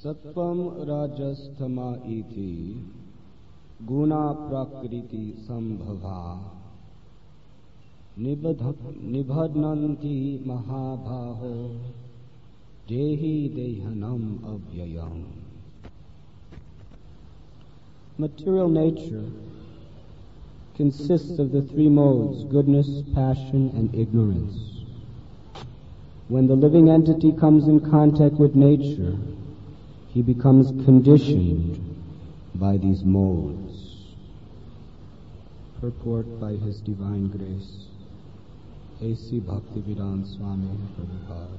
सत्वम रजस्तमा इति गुणा प्रकृति संभवा निबध्नन्ति महाबाहो देहि देहनम अव्ययम्. Material nature consists of the three modes: goodness, passion, and ignorance. When the living entity comes in contact with nature, he becomes conditioned by these modes. Purport by His Divine Grace, A.C. Bhaktivedanta Swami Prabhupada.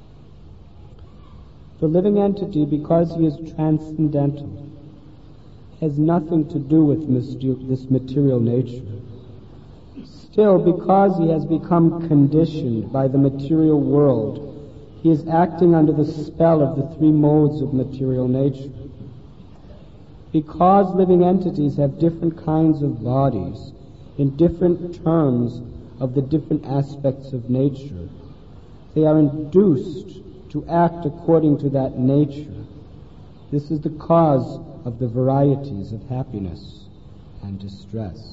The living entity, because he is transcendental, has nothing to do with this material nature. Still, because he has become conditioned by the material world, he is acting under the spell of the three modes of material nature. Because living entities have different kinds of bodies in different terms of the different aspects of nature, they are induced to act according to that nature. This is the cause of the varieties of happiness and distress.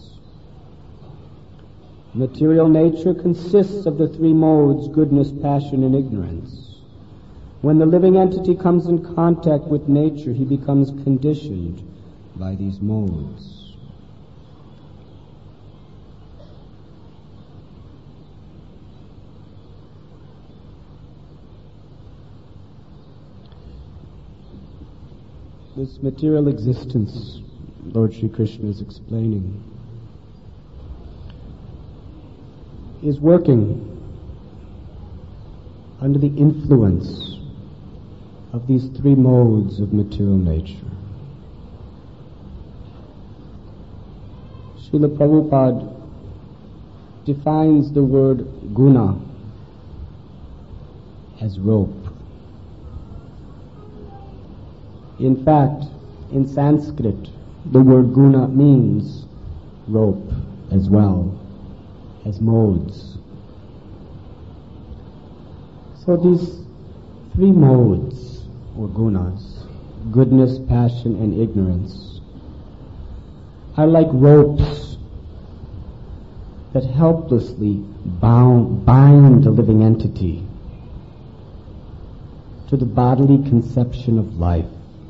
Material nature consists of the three modes: goodness, passion, and ignorance. When the living entity comes in contact with nature, he becomes conditioned by these modes. This material existence, Lord Sri Krishna is explaining, is working under the influence of these three modes of material nature. Srila Prabhupada defines the word guna as rope. In fact, in Sanskrit, the word guna means rope as well as modes. So these three modes, or gunas, goodness, passion, and ignorance, are like ropes that helplessly bind a living entity to the bodily conception of life.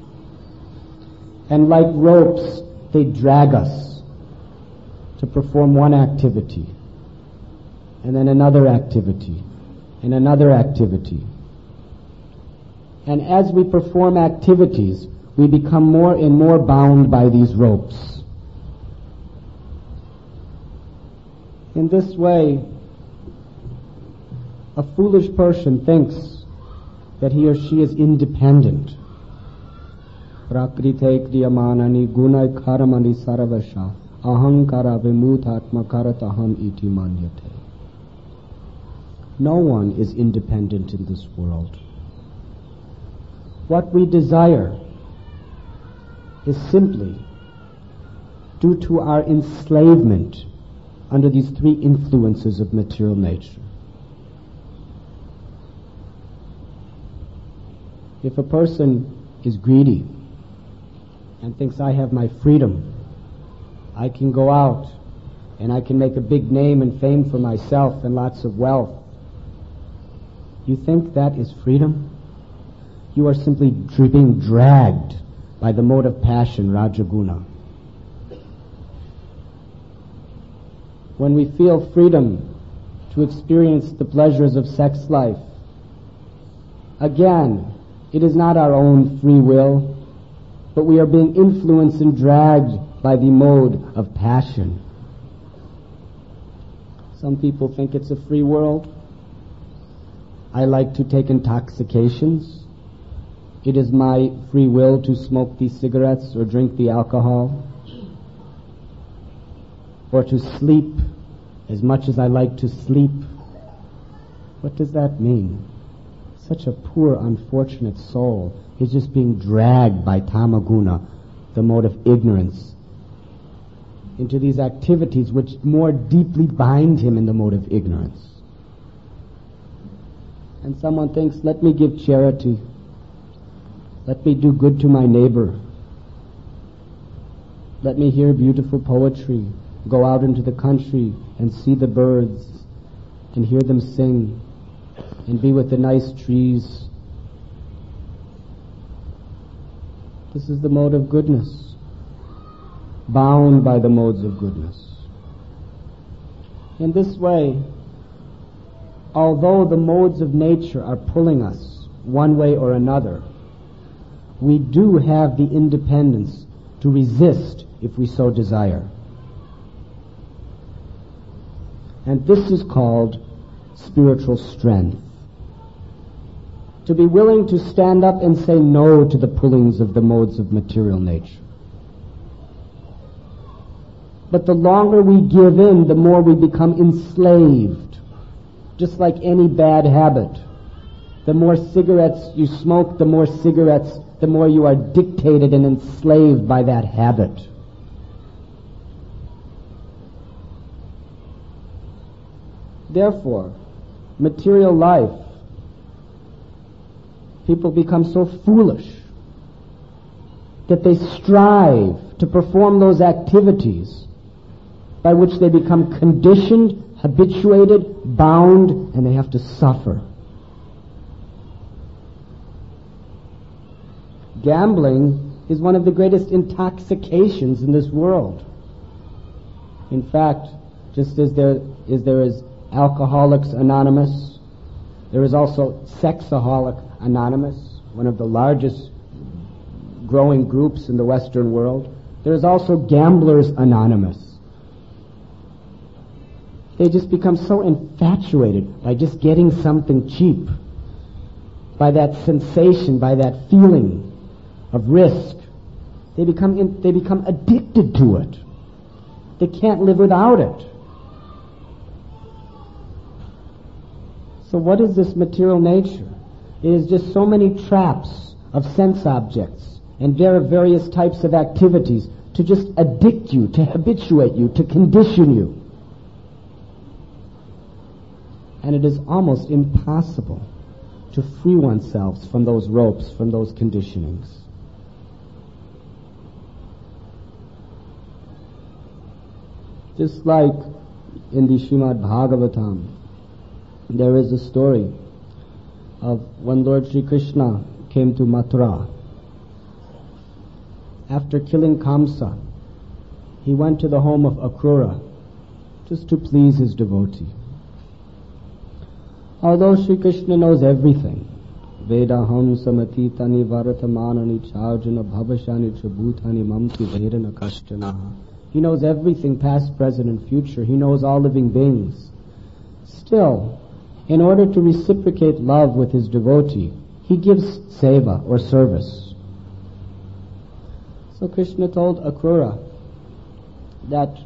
And like ropes, they drag us to perform one activity, and then another activity, and another activity. And as we perform activities, we become more and more bound by these ropes. In this way, a foolish person thinks that he or she is independent. Prakrite kriyamanani gunai karamani saravasha ahankara vimuthatma karataham iti manyate. No one is independent in this world. What we desire is simply due to our enslavement under these three influences of material nature. If a person is greedy and thinks, I have my freedom, I can go out and I can make a big name and fame for myself and lots of wealth, you think that is freedom? You are simply being dragged by the mode of passion, Rajaguna. When we feel freedom to experience the pleasures of sex life, again, it is not our own free will, but we are being influenced and dragged by the mode of passion. Some people think it's a free world. I like to take intoxications. It is my free will to smoke these cigarettes or drink the alcohol, or to sleep as much as I like to sleep. What does that mean? Such a poor, unfortunate soul is just being dragged by tamaguna, the mode of ignorance, into these activities which more deeply bind him in the mode of ignorance. And someone thinks, let me give charity. Let me do good to my neighbor. Let me hear beautiful poetry, go out into the country and see the birds and hear them sing and be with the nice trees. This is the mode of goodness, bound by the modes of goodness. In this way, although the modes of nature are pulling us one way or another, we do have the independence to resist if we so desire. And this is called spiritual strength. To be willing to stand up and say no to the pullings of the modes of material nature. But the longer we give in, the more we become enslaved. Just like any bad habit. The more cigarettes you smoke, the more you are dictated and enslaved by that habit. Therefore, material life, people become so foolish that they strive to perform those activities by which they become conditioned, habituated, bound, and they have to suffer. Gambling is one of the greatest intoxications in this world. In fact, just as there is Alcoholics Anonymous, there is also Sexaholic Anonymous, one of the largest growing groups in the Western world. There is also Gamblers Anonymous. They just become so infatuated by just getting something cheap, by that sensation, by that feeling of risk. They become addicted to it. They can't live without it. So what is this material nature? It is just so many traps of sense objects and various types of activities to just addict you, to habituate you, to condition you. And it is almost impossible to free oneself from those ropes, from those conditionings. Just like in the Srimad Bhagavatam, there is a story of when Lord Sri Krishna came to Mathura. After killing Kamsa, he went to the home of Akrura just to please his devotee. Although Sri Krishna knows everything, Vedaham samatitani varatamanani charjana bhavashani tribhutani mamti vedana kashtanaha. He knows everything, past, present, and future. He knows all living beings. Still, in order to reciprocate love with his devotee, he gives seva or service. So Krishna told Akrura that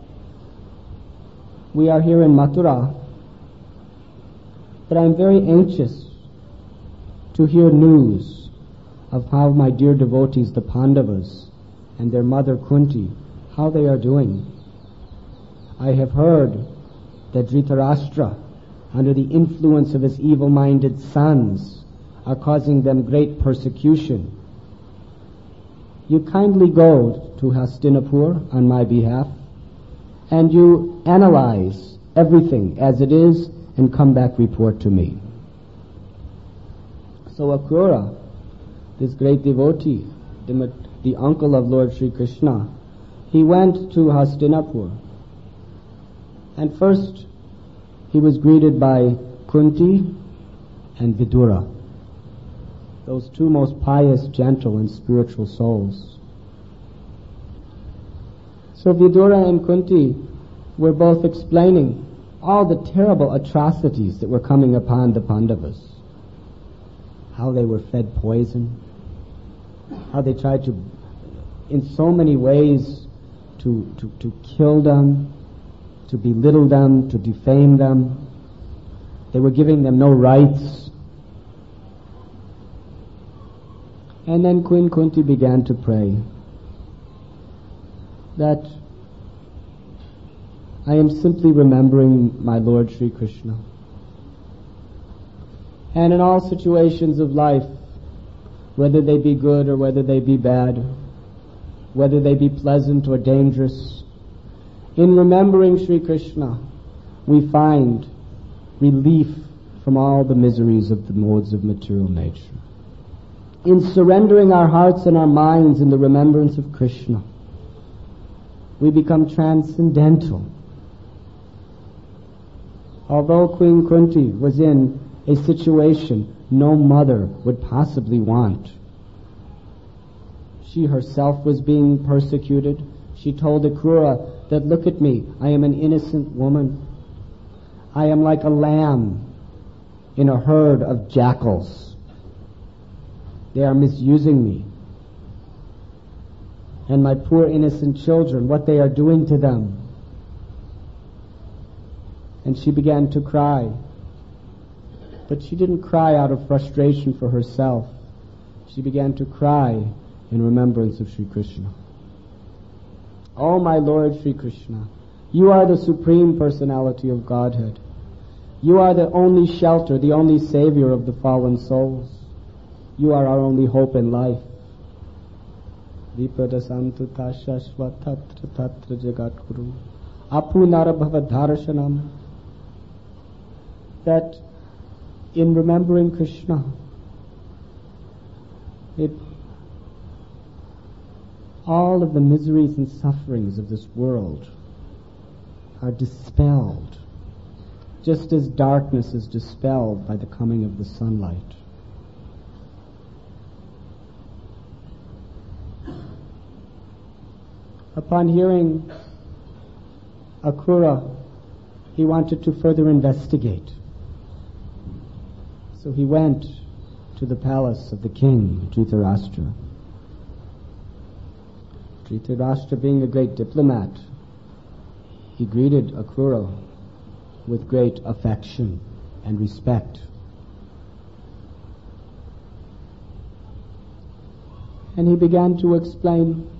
we are here in Mathura, but I'm very anxious to hear news of how my dear devotees, the Pandavas, and their mother Kunti, how they are doing. I have heard that Dhritarashtra, under the influence of his evil-minded sons, are causing them great persecution. You kindly go to Hastinapur on my behalf, and you analyze everything as it is and come back report to me. So Akrura, this great devotee, the uncle of Lord Sri Krishna, he went to Hastinapur. And first he was greeted by Kunti and Vidura, those two most pious, gentle, and spiritual souls. So Vidura and Kunti were both explaining all the terrible atrocities that were coming upon the Pandavas. How they were fed poison, how they tried to, in so many ways, to kill them, to belittle them, to defame them. They were giving them no rights. And then Queen Kunti began to pray that I am simply remembering my Lord Sri Krishna. And in all situations of life, whether they be good or whether they be bad, whether they be pleasant or dangerous. In remembering Sri Krishna, we find relief from all the miseries of the modes of material nature. In surrendering our hearts and our minds in the remembrance of Krishna, we become transcendental. Although Queen Kunti was in a situation no mother would possibly want, she herself was being persecuted. She told Akrura that, look at me, I am an innocent woman. I am like a lamb in a herd of jackals. They are misusing me. And my poor innocent children, what they are doing to them. And she began to cry. But she didn't cry out of frustration for herself. She began to cry in remembrance of Sri Krishna. Oh, my Lord Sri Krishna, you are the Supreme Personality of Godhead. You are the only shelter, the only savior of the fallen souls. You are our only hope in life. Vipadasantu tashashva tatra tatra jagatguru apunarabhavadharshanam. That in remembering Krishna, all of the miseries and sufferings of this world are dispelled, just as darkness is dispelled by the coming of the sunlight. Upon hearing Akrura, he wanted to further investigate. So he went to the palace of the king, Dhritarashtra. Dhritarashtra, being a great diplomat, he greeted Akrura with great affection and respect. And he began to explain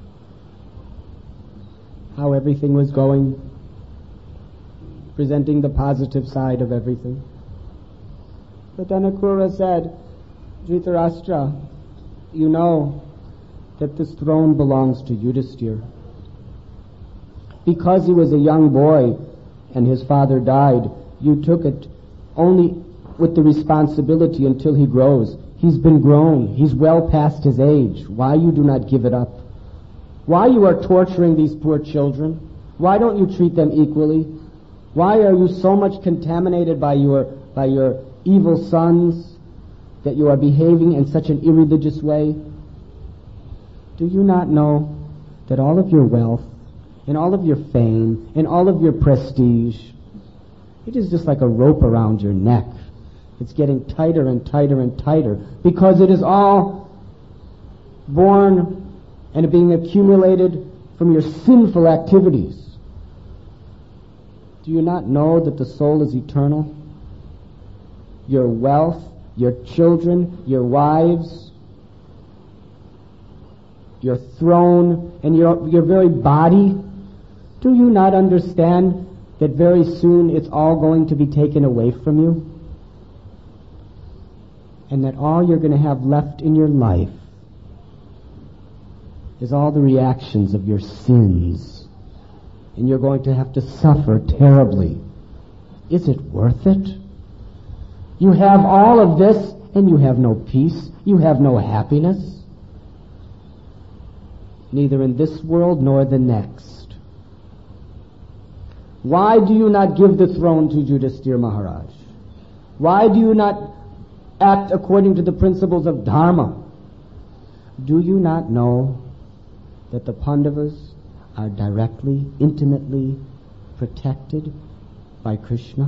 how everything was going, presenting the positive side of everything. But then Akrura said, Dhritarashtra, you know that this throne belongs to Yudhisthira. Because he was a young boy and his father died, you took it only with the responsibility until he grows. He's been grown. He's well past his age. Why you do not give it up? Why you are torturing these poor children? Why don't you treat them equally? Why are you so much contaminated by your evil sons that you are behaving in such an irreligious way? Do you not know that all of your wealth and all of your fame and all of your prestige, it is just like a rope around your neck. It's getting tighter and tighter and tighter because it is all born and being accumulated from your sinful activities. Do you not know that the soul is eternal? Your wealth, your children, your wives, your throne, and your very body, do you not understand that very soon it's all going to be taken away from you? And that all you're going to have left in your life is all the reactions of your sins. And you're going to have to suffer terribly. Is it worth it? You have all of this and you have no peace. You have no happiness. Neither in this world nor the next. Why do you not give the throne to Yudhisthira Maharaj? Why do you not act according to the principles of Dharma? Do you not know that the Pandavas are directly, intimately protected by Krishna?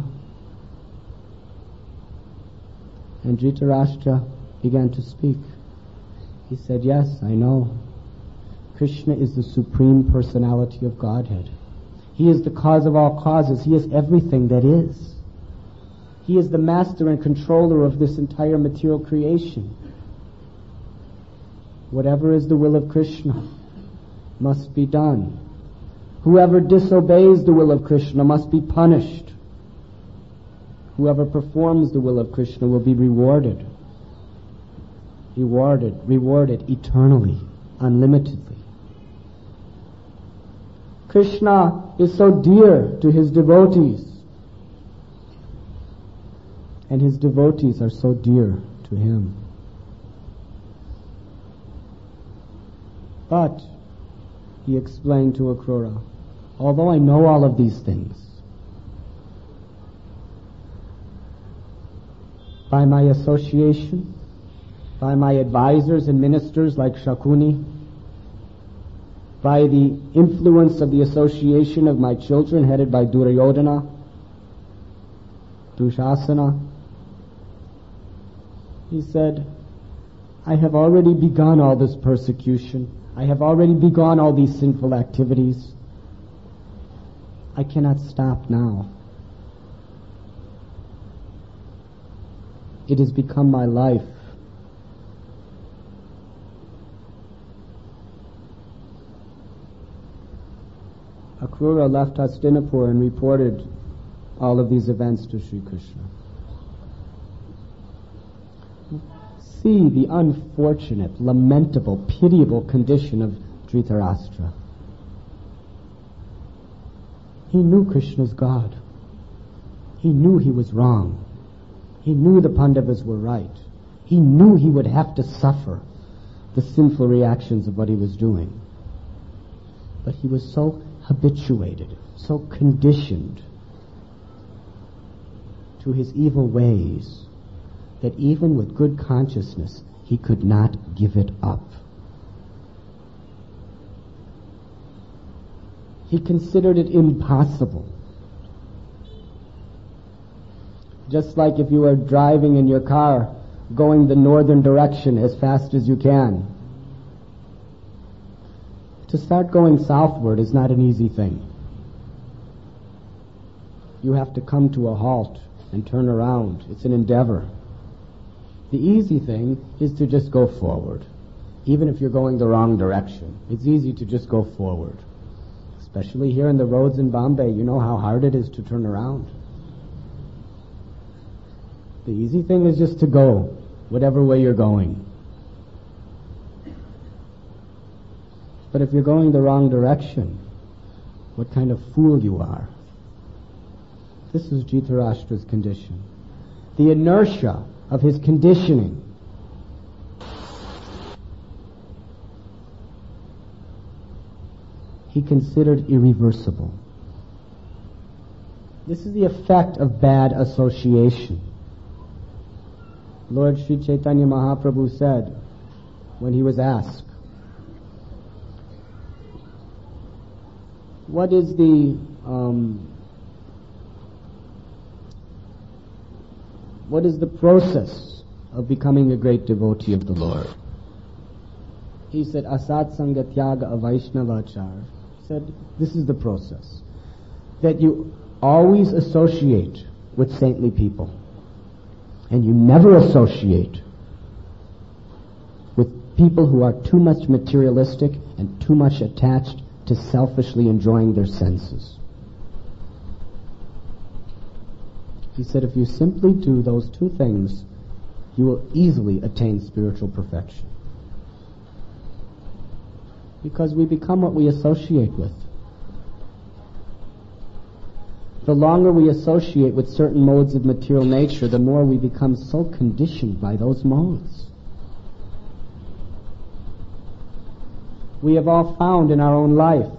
And Dhritarashtra began to speak. He said, yes, I know. Krishna is the Supreme Personality of Godhead. He is the cause of all causes. He is everything that is. He is the master and controller of this entire material creation. Whatever is the will of Krishna must be done. Whoever disobeys the will of Krishna must be punished. Whoever performs the will of Krishna will be rewarded. rewarded eternally, unlimitedly. Krishna is so dear to his devotees, and his devotees are so dear to him. But, he explained to Akrura, although I know all of these things, by my association, by my advisors and ministers like Shakuni, by the influence of the association of my children headed by Duryodhana, Dushasana, he said, I have already begun all this persecution. I have already begun all these sinful activities. I cannot stop now. It has become my life. Akrura left Hastinapur and reported all of these events to Sri Krishna. See the unfortunate, lamentable, pitiable condition of Dhritarashtra. He knew Krishna's God. He knew he was wrong. He knew the Pandavas were right. He knew he would have to suffer the sinful reactions of what he was doing. But he was so habituated, so conditioned to his evil ways that even with good consciousness, he could not give it up. He considered it impossible. Just like if you are driving in your car, going the northern direction as fast as you can. To start going southward is not an easy thing. You have to come to a halt and turn around. It's an endeavor. The easy thing is to just go forward. Even if you're going the wrong direction, it's easy to just go forward. Especially here in the roads in Bombay, you know how hard it is to turn around. The easy thing is just to go, whatever way you're going. But if you're going the wrong direction, what kind of fool you are. This is Dhritarashtra's condition. The inertia of his conditioning. He considered irreversible. This is the effect of bad association. Lord Sri Chaitanya Mahaprabhu said, when he was asked, what is the process of becoming a great devotee of the Lord? He said, Asat Sangatyaga Avaishnavachar. He said, this is the process. That you always associate with saintly people. And you never associate with people who are too much materialistic and too much attached to selfishly enjoying their senses. He said, if you simply do those two things, you will easily attain spiritual perfection. Because we become what we associate with. The longer we associate with certain modes of material nature, the more we become so conditioned by those modes. We have all found in our own life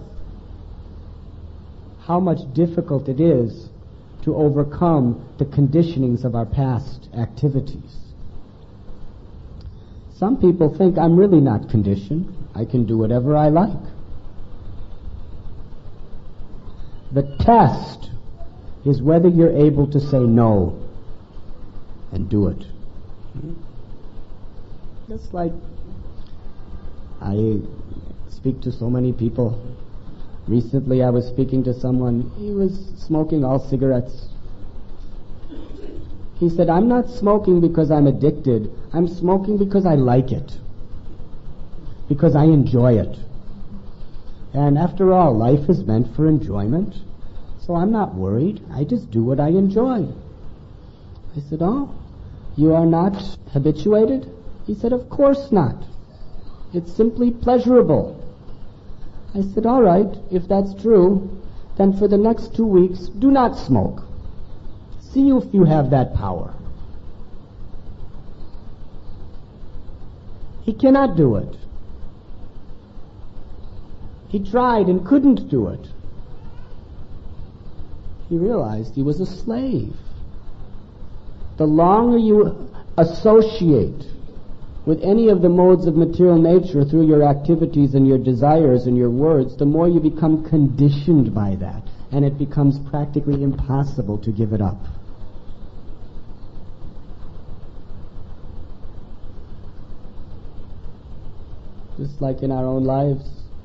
how much difficult it is to overcome the conditionings of our past activities. Some people think, I'm really not conditioned. I can do whatever I like. The test is whether you're able to say no and do it. Just like I speak to so many people. Recently I was speaking to someone, he was smoking all cigarettes. He said, I'm not smoking because I'm addicted. I'm smoking because I like it. Because I enjoy it. And after all, life is meant for enjoyment. So I'm not worried. I just do what I enjoy. I said, oh, you are not habituated? He said, of course not. It's simply pleasurable. I said, all right, if that's true, then for the next 2 weeks, do not smoke. See if you have that power. He cannot do it. He tried and couldn't do it. He realized he was a slave. The longer you associate with any of the modes of material nature through your activities and your desires and your words, the more you become conditioned by that, and it becomes practically impossible to give it up. Just like in our own lives,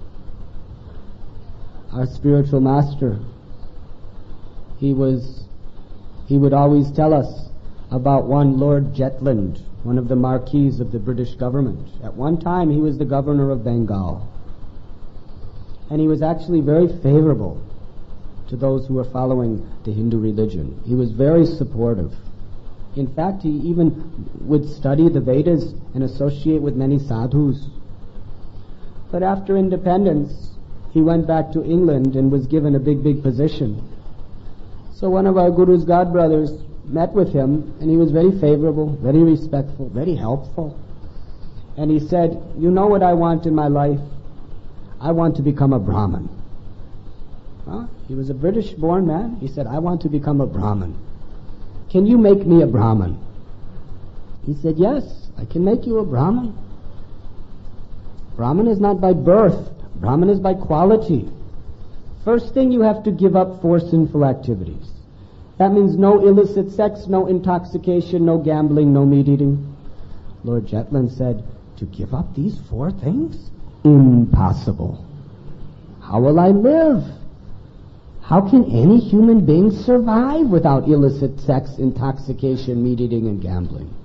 our spiritual master, he would always tell us about one Lord Jetland, one of the marquises of the British government. At one time he was the governor of Bengal, and he was actually very favorable to those who were following the Hindu religion. He was very supportive. In fact, he even would study the Vedas and associate with many sadhus. But after independence, he went back to England and was given a big position. So one of our Guru's godbrothers met with him, and he was very favorable, very respectful, very helpful. And he said, you know what I want in my life? I want to become a Brahmin. He was a British-born man. He said, I want to become a Brahmin. Can you make me a Brahmin? He said, yes, I can make you a Brahmin. Brahmin is not by birth. Brahmin is by quality. First thing, you have to give up 4 sinful activities. That means no illicit sex, no intoxication, no gambling, no meat eating. Lord Jetland said, to give up these 4 things? Impossible. How will I live? How can any human being survive without illicit sex, intoxication, meat eating, and gambling?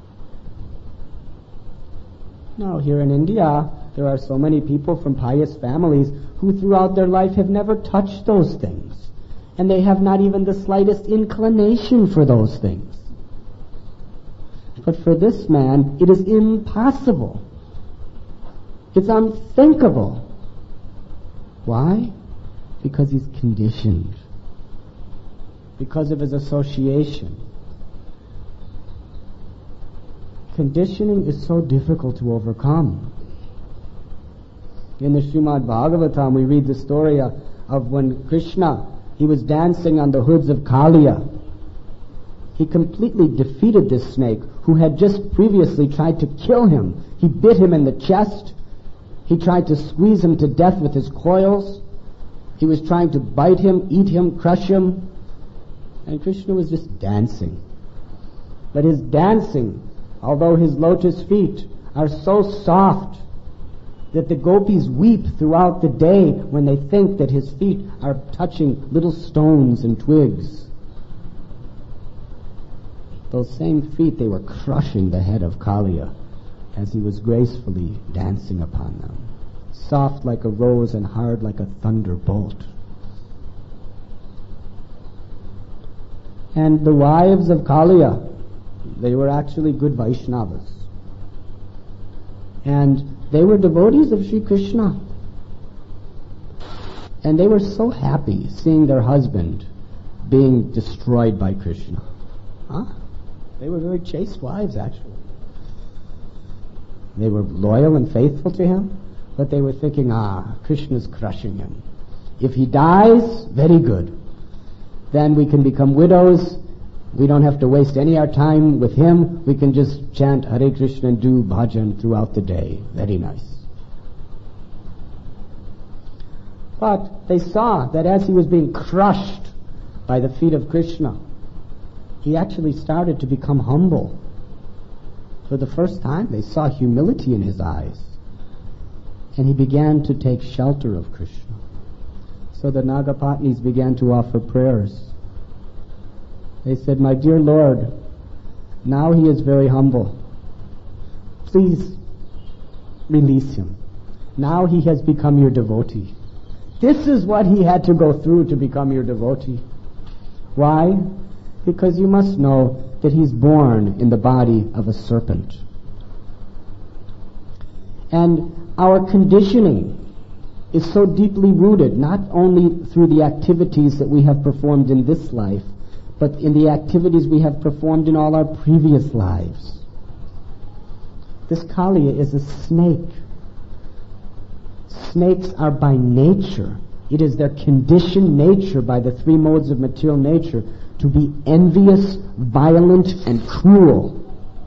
Now, here in India, there are so many people from pious families who throughout their life have never touched those things. And they have not even the slightest inclination for those things. But for this man, it is impossible. It's unthinkable. Why? Because he's conditioned. Because of his association. Conditioning is so difficult to overcome. In the Srimad Bhagavatam, we read the story of when Krishna, he was dancing on the hoods of Kaliya. He completely defeated this snake who had just previously tried to kill him. He bit him in the chest. He tried to squeeze him to death with his coils. He was trying to bite him, eat him, crush him. And Krishna was just dancing. But his dancing, although his lotus feet are so soft that the gopis weep throughout the day when they think that his feet are touching little stones and twigs. Those same feet, they were crushing the head of Kaliya as he was gracefully dancing upon them, soft like a rose and hard like a thunderbolt. And the wives of Kaliya, they were actually good Vaishnavas. And they were devotees of Sri Krishna. And they were so happy seeing their husband being destroyed by Krishna. They were very chaste wives, actually. They were loyal and faithful to him, but they were thinking, Krishna's crushing him. If he dies, very good. Then we can become widows. We don't have to waste any of our time with him. We can just chant Hare Krishna and do bhajan throughout the day. Very nice. But they saw that as he was being crushed by the feet of Krishna, he actually started to become humble. For the first time, they saw humility in his eyes. And he began to take shelter of Krishna. So the Nagapatnis began to offer prayers. They said, my dear Lord, now he is very humble. Please release him. Now he has become your devotee. This is what he had to go through to become your devotee. Why? Because you must know that he's born in the body of a serpent. And our conditioning is so deeply rooted, not only through the activities that we have performed in this life, but in the activities we have performed in all our previous lives. This Kaliya is a snake. Snakes are by nature, it is their conditioned nature by the three modes of material nature to be envious, violent, and cruel.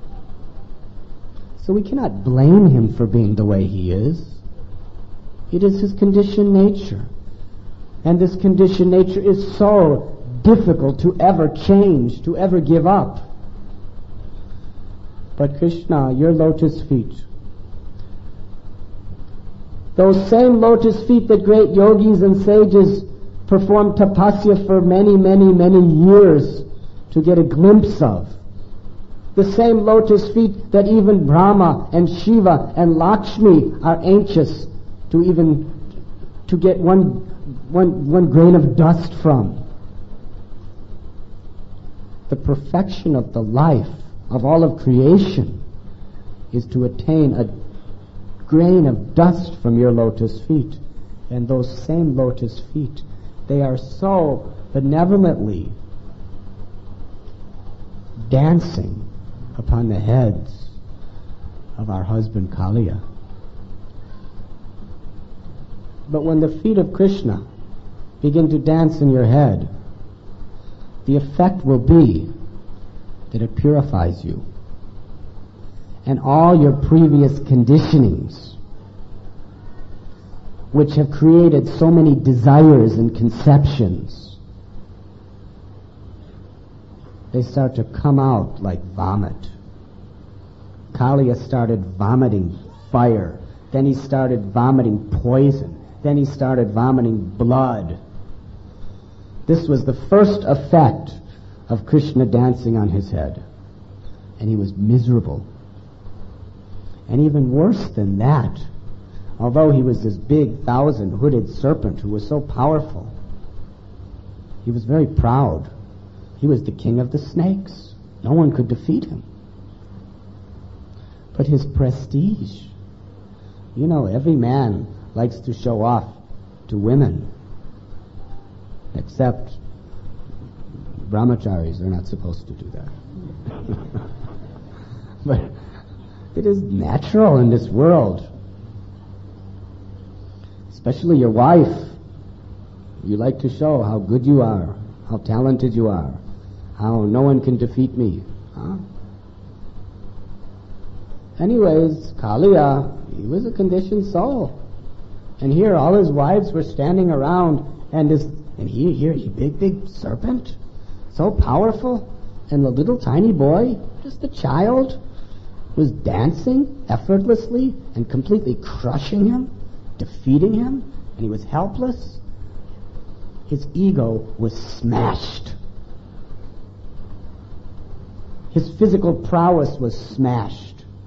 So we cannot blame him for being the way he is. It is his conditioned nature. And this conditioned nature is so difficult to ever change, to ever give up. But Krishna, your lotus feet, those same lotus feet that great yogis and sages performed tapasya for many, many, many years to get a glimpse of, the same lotus feet that even Brahma and Shiva and Lakshmi are anxious to get one grain of dust from. The perfection of the life of all of creation is to attain a grain of dust from your lotus feet. And those same lotus feet, they are so benevolently dancing upon the heads of our husband Kaliya. But when the feet of Krishna begin to dance in your head, the effect will be that it purifies you. And all your previous conditionings, which have created so many desires and conceptions, they start to come out like vomit. Kaliya started vomiting fire. Then he started vomiting poison. Then he started vomiting blood. This was the first effect of Krishna dancing on his head. And he was miserable. And even worse than that, although he was this big 1,000-hooded serpent who was so powerful, he was very proud. He was the king of the snakes. No one could defeat him. But his prestige, every man likes to show off to women, except brahmacharis. They're not supposed to do that. But it is natural in this world. Especially your wife. You like to show how good you are, how talented you are, how no one can defeat me. Huh? Anyways, Kaliya, he was a conditioned soul. And here all his wives were standing around, and he big serpent, so powerful, and the little tiny boy, just a child, was dancing effortlessly and completely crushing him, defeating him, and he was helpless. His ego was smashed. His physical prowess was smashed.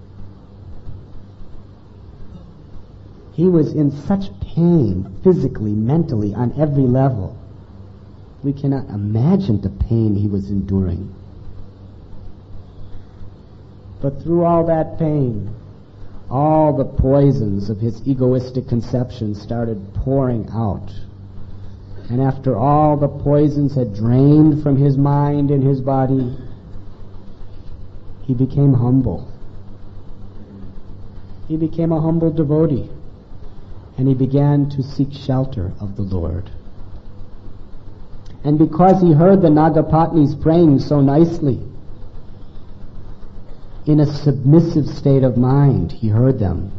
He was in such pain, physically, mentally, on every level. We cannot imagine the pain he was enduring. But through all that pain, all the poisons of his egoistic conceptions started pouring out. And after all the poisons had drained from his mind and his body, he became humble. He became a humble devotee. And he began to seek shelter of the Lord. And because he heard the Nagapatnis praying so nicely, in a submissive state of mind, he heard them.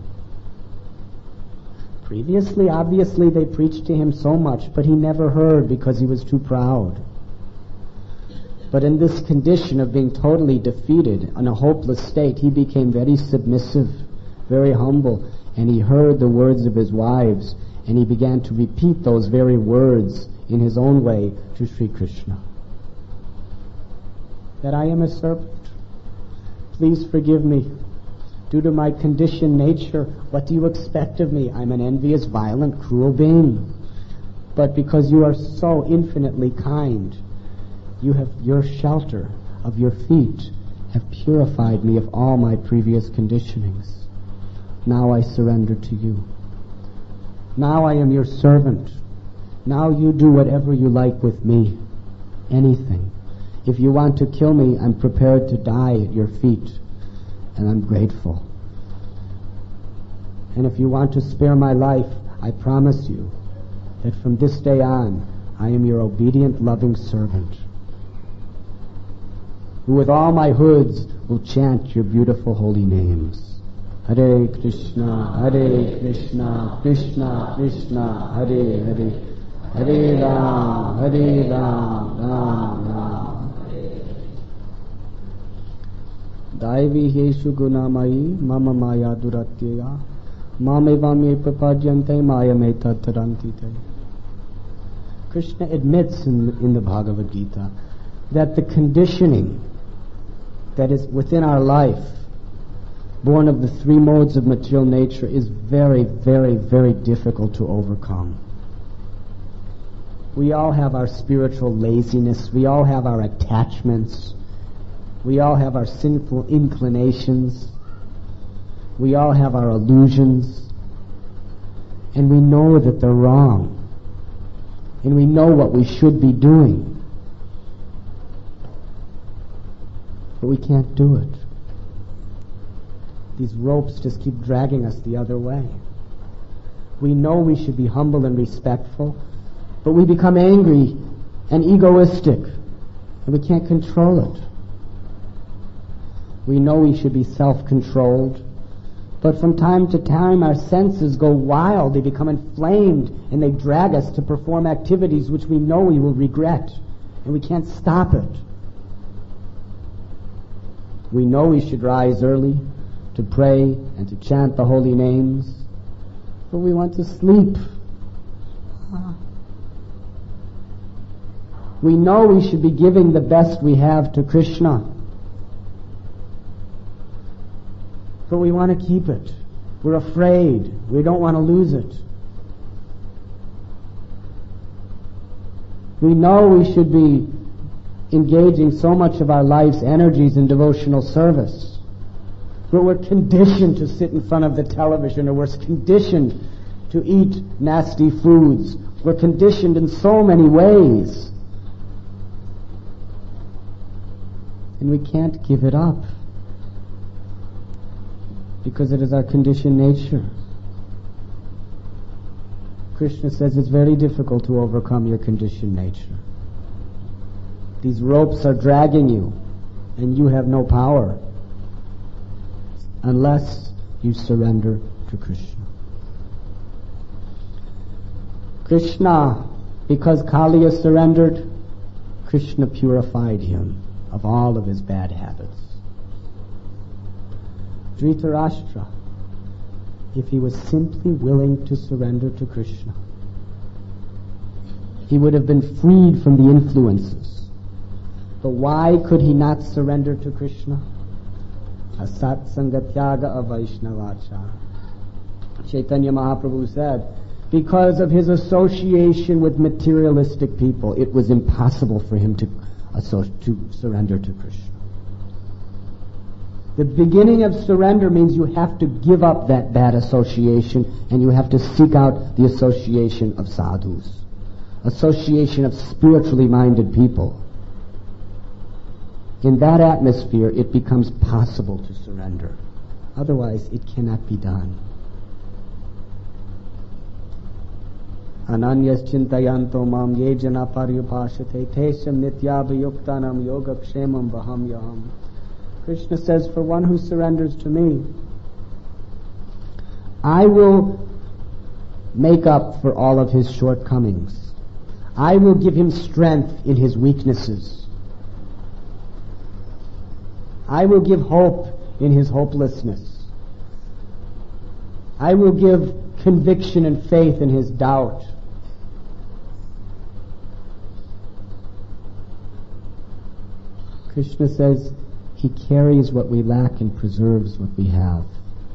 Previously, obviously, they preached to him so much, but he never heard because he was too proud. But in this condition of being totally defeated, in a hopeless state, he became very submissive, very humble, and he heard the words of his wives, and he began to repeat those very words in his own way to Sri Krishna. That I am a serpent. Please forgive me. Due to my conditioned nature, what do you expect of me? I'm an envious, violent, cruel being. But because you are so infinitely kind, your shelter of your feet have purified me of all my previous conditionings. Now I surrender to you. Now I am your servant. Now you do whatever you like with me. Anything. If you want to kill me, I'm prepared to die at your feet, and I'm grateful. And if you want to spare my life, I promise you that from this day on, I am your obedient, loving servant, who with all my hoods will chant your beautiful holy names. Hare Krishna, Krishna Krishna, Hare Hare, Hare Ram, Ram Ram. Daivi Heshu Gunamayi, Mama Maya Duratyaya, Mamevame Prapajyante Maya Meta Tarantite. Krishna admits in the Bhagavad Gita that the conditioning that is within our life, born of the three modes of material nature, is very, very, very difficult to overcome. We all have our spiritual laziness. We all have our attachments. We all have our sinful inclinations. We all have our illusions. And we know that they're wrong. And we know what we should be doing. But we can't do it. These ropes just keep dragging us the other way. We know we should be humble and respectful, but we become angry and egoistic, and we can't control it. We know we should be self-controlled, but from time to time our senses go wild, they become inflamed, and they drag us to perform activities which we know we will regret, and we can't stop it. We know we should rise early to pray and to chant the holy names, but we want to sleep. We know we should be giving the best we have to Krishna, but we want to keep it. We're afraid. We don't want to lose it. We know we should be engaging so much of our life's energies in devotional service, but we're conditioned to sit in front of the television, or we're conditioned to eat nasty foods. We're conditioned in so many ways, and we can't give it up because it is our conditioned nature. Krishna says it's very difficult to overcome your conditioned nature. These ropes are dragging you, and you have no power unless you surrender to Krishna. Krishna, because Kaliya surrendered, Krishna purified him of all of his bad habits. Dhritarashtra, if he was simply willing to surrender to Krishna, he would have been freed from the influences. But why could he not surrender to Krishna? Asat sangatyaga avaishnavacha. Chaitanya Mahaprabhu said, because of his association with materialistic people, it was impossible for him to surrender to Krishna. The beginning of surrender means you have to give up that bad association, and you have to seek out the association of sadhus, association of spiritually minded people. In that atmosphere, it becomes possible to surrender. Otherwise, it cannot be done. Ananyas chintayanto mam ye jana paryupashate tesam nityabhayuktanam yogakshemam vaham yaham. Krishna says, for one who surrenders to me, I will make up for all of his shortcomings. I will give him strength in his weaknesses. I will give hope in his hopelessness. I will give conviction and faith in his doubt. Krishna says he carries what we lack and preserves what we have.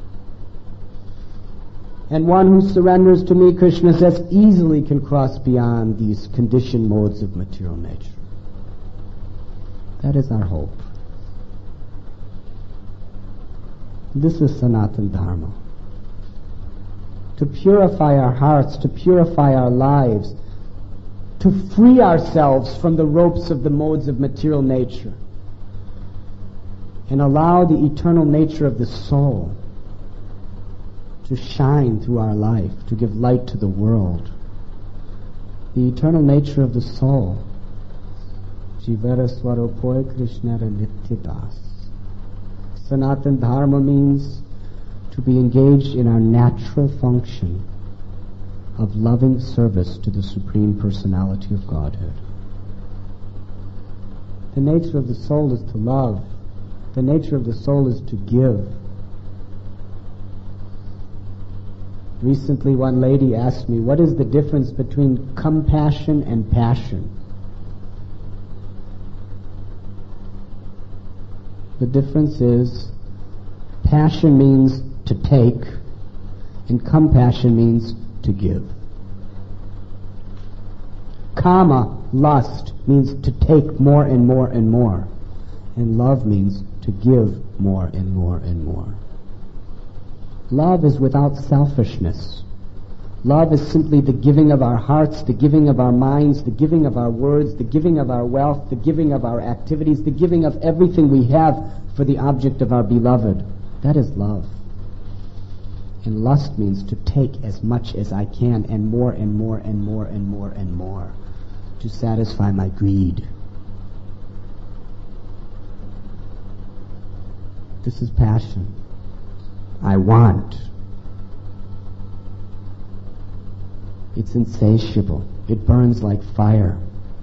And one who surrenders to me, Krishna says, easily can cross beyond these conditioned modes of material nature. That is our hope. This is Sanatana Dharma. to purify our hearts, to purify our lives, to free ourselves from the ropes of the modes of material nature, and allow the eternal nature of the soul to shine through our life, to give light to the world. The eternal nature of the soul. Jivara Swarupoy Krishnara Nityadas. Sanatana Dharma means to be engaged in our natural function of loving service to the Supreme Personality of Godhead. The nature of the soul is to love. The nature of the soul is to give. Recently one lady asked me, what is the difference between compassion and passion? The difference is passion means to take and compassion means to give. Kama, lust, means to take more and more and more. And love means to give more and more and more. Love is without selfishness. Love is simply the giving of our hearts, the giving of our minds, the giving of our words, the giving of our wealth, the giving of our activities, the giving of everything we have for the object of our beloved. That is love. And lust means to take as much as I can and more and more and more and more and more to satisfy my greed. This is passion. I want. It's insatiable. It burns like fire.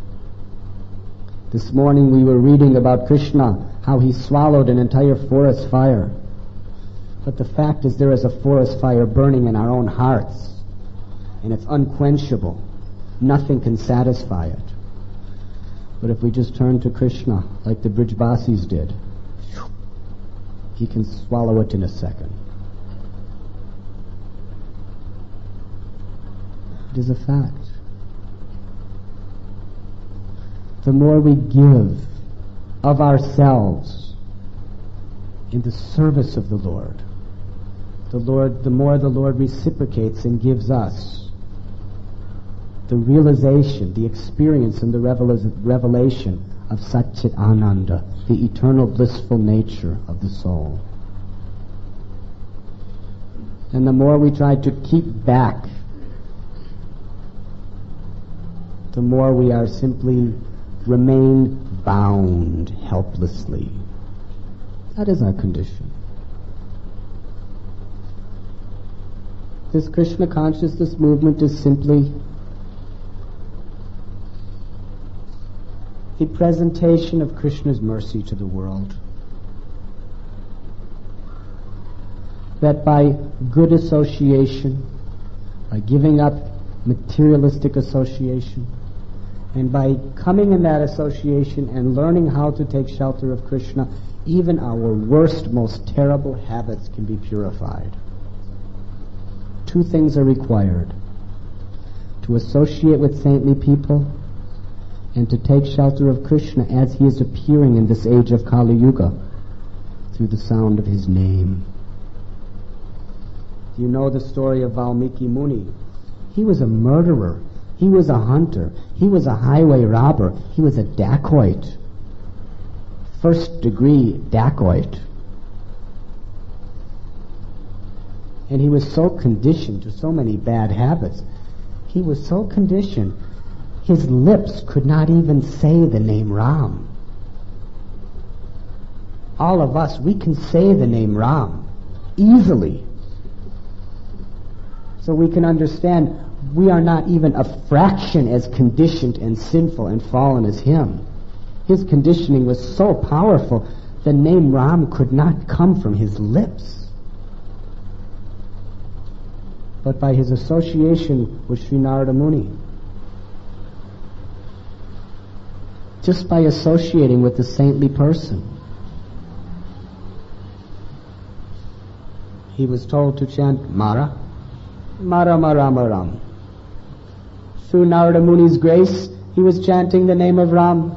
This morning we were reading about Krishna, how he swallowed an entire forest fire. But the fact is there is a forest fire burning in our own hearts, and it's unquenchable. Nothing can satisfy it. But if we just turn to Krishna, like the Brijbasis did, he can swallow it in a second. It is a fact. The more we give of ourselves in the service of the more the Lord reciprocates and gives us the realization, the experience, and the revelation of Satchit Ananda, the eternal blissful nature of the soul. And the more we try to keep back, the more we are simply remain bound helplessly. That is our condition. This Krishna consciousness movement is simply the presentation of Krishna's mercy to the world. That by good association, by giving up materialistic association, and by coming in that association and learning how to take shelter of Krishna, even our worst, most terrible habits can be purified. Two things are required: to associate with saintly people and to take shelter of Krishna as he is appearing in this age of Kali Yuga through the sound of his name. You know the story of Valmiki Muni. He was a murderer. He was a hunter. He was a highway robber. He was a dacoit. First degree dacoit. And he was so conditioned to so many bad habits. He was so conditioned, his lips could not even say the name Ram. All of us, we can say the name Ram easily. So we can understand we are not even a fraction as conditioned and sinful and fallen as him. His conditioning was so powerful, the name Ram could not come from his lips. But by his association with Sri Narada Muni, just by associating with the saintly person, he was told to chant Mara, Mara Mara Maram. Through Narada Muni's grace, he was chanting the name of Ram.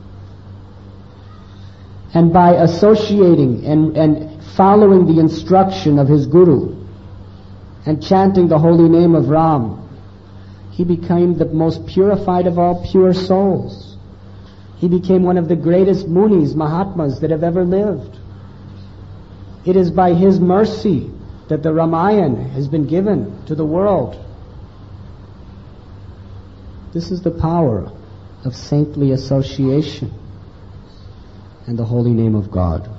And by associating and following the instruction of his guru, and chanting the holy name of Ram, he became the most purified of all pure souls. He became one of the greatest Munis, Mahatmas that have ever lived. It is by his mercy that the Ramayana has been given to the world. This is the power of saintly association and the holy name of God.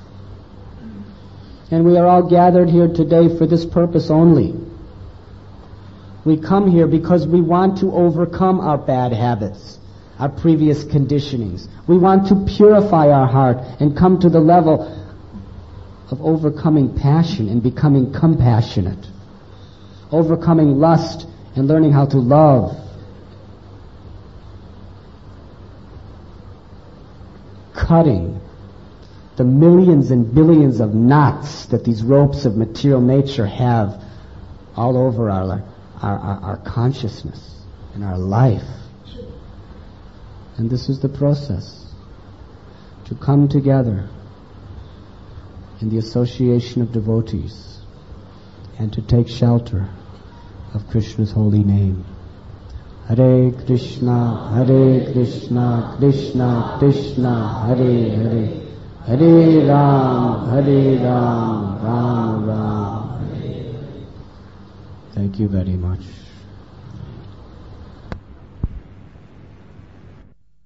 And we are all gathered here today for this purpose only. We come here because we want to overcome our bad habits, our previous conditionings. We want to purify our heart and come to the level of overcoming passion and becoming compassionate, overcoming lust and learning how to love, cutting the millions and billions of knots that these ropes of material nature have all over our consciousness and our life. And this is the process, to come together in the association of devotees and to take shelter of Krishna's holy name. Hare Krishna, Krishna Krishna, Hare Hare, Hare Ram, Ram Ram. Thank you very much.